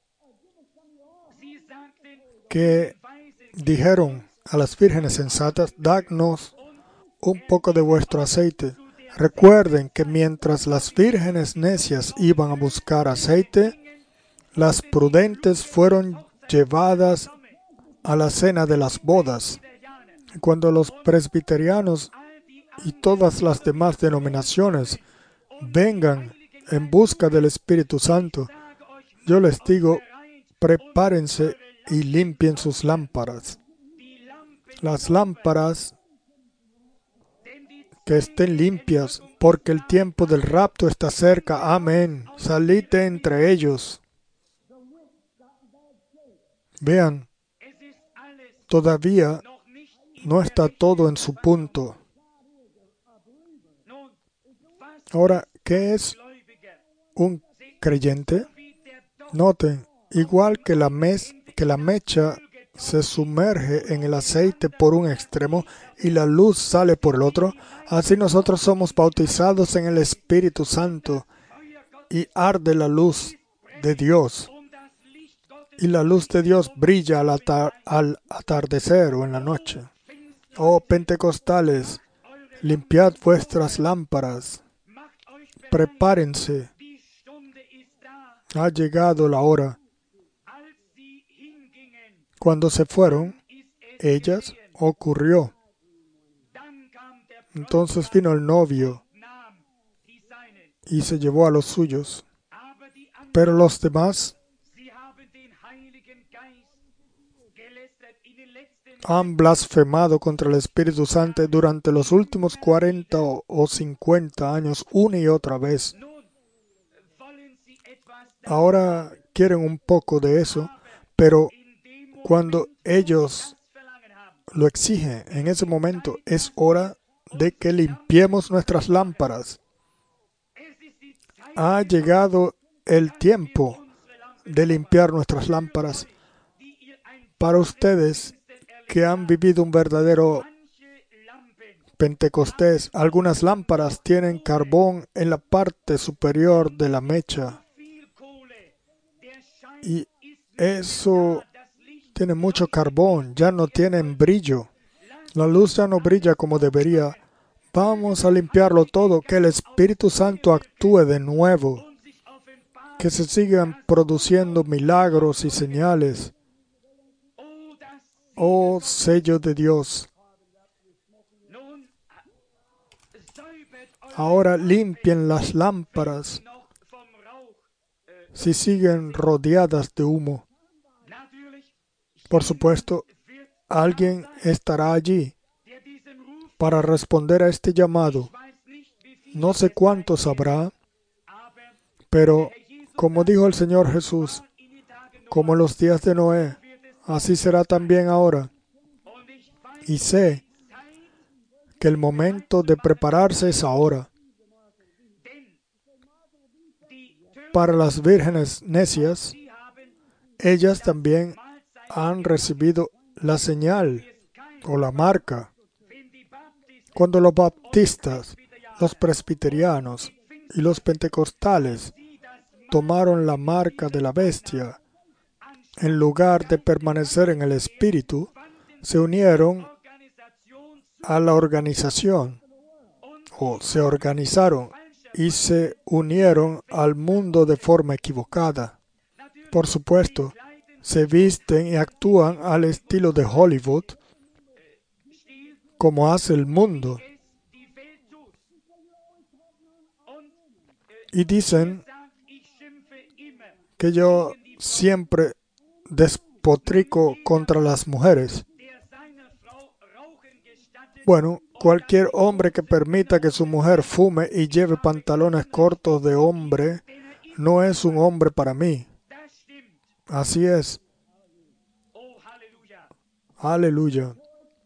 que dijeron a las vírgenes sensatas, dadnos un poco de vuestro aceite. Recuerden que mientras las vírgenes necias iban a buscar aceite, las prudentes fueron llevadas a la cena de las bodas. Cuando los presbiterianos y todas las demás denominaciones vengan en busca del Espíritu Santo, yo les digo, prepárense y limpien sus lámparas. Las lámparas que estén limpias, porque el tiempo del rapto está cerca. Amén. Salid de entre ellos. Vean, todavía no está todo en su punto. Ahora, ¿qué es un creyente? Noten, igual que la, mes, que la mecha se sumerge en el aceite por un extremo y la luz sale por el otro, así nosotros somos bautizados en el Espíritu Santo y arde la luz de Dios. Y la luz de Dios brilla al, atar, al atardecer o en la noche. Oh pentecostales, limpiad vuestras lámparas. Prepárense. Ha llegado la hora. Cuando se fueron, ellas, ocurrió. Entonces vino el novio y se llevó a los suyos. Pero los demás han blasfemado contra el Espíritu Santo durante los últimos cuarenta o cincuenta años, una y otra vez. Ahora quieren un poco de eso, pero cuando ellos lo exigen, en ese momento es hora de que limpiemos nuestras lámparas. Ha llegado el tiempo de limpiar nuestras lámparas. Para ustedes que han vivido un verdadero Pentecostés, algunas lámparas tienen carbón en la parte superior de la mecha. Y eso tiene mucho carbón, ya no tienen brillo. La luz ya no brilla como debería. Vamos a limpiarlo todo, que el Espíritu Santo actúe de nuevo, que se sigan produciendo milagros y señales. Oh, sello de Dios. Ahora limpien las lámparas si siguen rodeadas de humo. Por supuesto, alguien estará allí para responder a este llamado. No sé cuántos habrá, pero como dijo el Señor Jesús, como en los días de Noé, así será también ahora. Y sé que el momento de prepararse es ahora. Para las vírgenes necias, ellas también han recibido la señal o la marca. Cuando los baptistas, los presbiterianos y los pentecostales tomaron la marca de la bestia, en lugar de permanecer en el Espíritu, se unieron a la organización, o se organizaron y se unieron al mundo de forma equivocada. Por supuesto, se visten y actúan al estilo de Hollywood, como hace el mundo. Y dicen que yo siempre despotrico contra las mujeres. Bueno, cualquier hombre que permita que su mujer fume y lleve pantalones cortos de hombre no es un hombre para mí. Así es. Aleluya.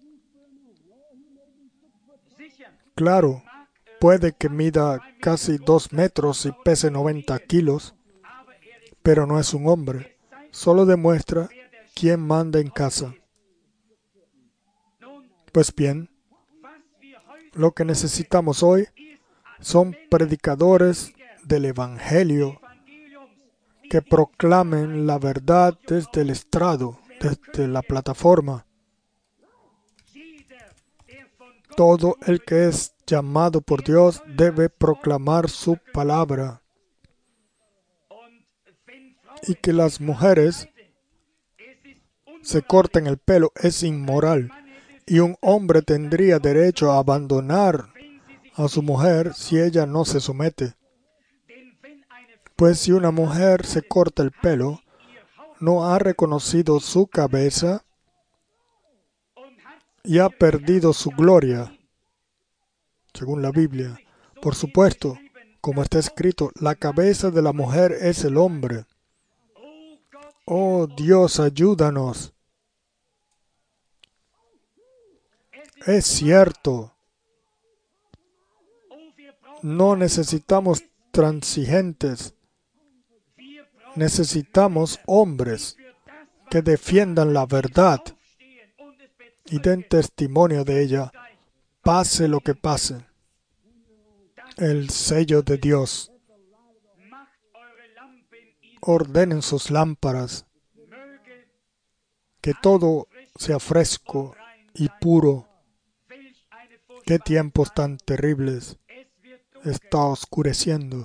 Claro, puede que mida casi dos metros y pese noventa kilos, pero no es un hombre. Solo demuestra quién manda en casa. Pues bien, lo que necesitamos hoy son predicadores del Evangelio que proclamen la verdad desde el estrado, desde la plataforma. Todo el que es llamado por Dios debe proclamar su palabra. Y que las mujeres se corten el pelo es inmoral. Y un hombre tendría derecho a abandonar a su mujer si ella no se somete. Pues si una mujer se corta el pelo, no ha reconocido su cabeza y ha perdido su gloria, según la Biblia. Por supuesto, como está escrito, la cabeza de la mujer es el hombre. Oh Dios, ayúdanos. Es cierto. No necesitamos transigentes. Necesitamos hombres que defiendan la verdad y den testimonio de ella, pase lo que pase. El sello de Dios. Ordenen sus lámparas, que todo sea fresco y puro. Qué tiempos tan terribles. Está oscureciendo.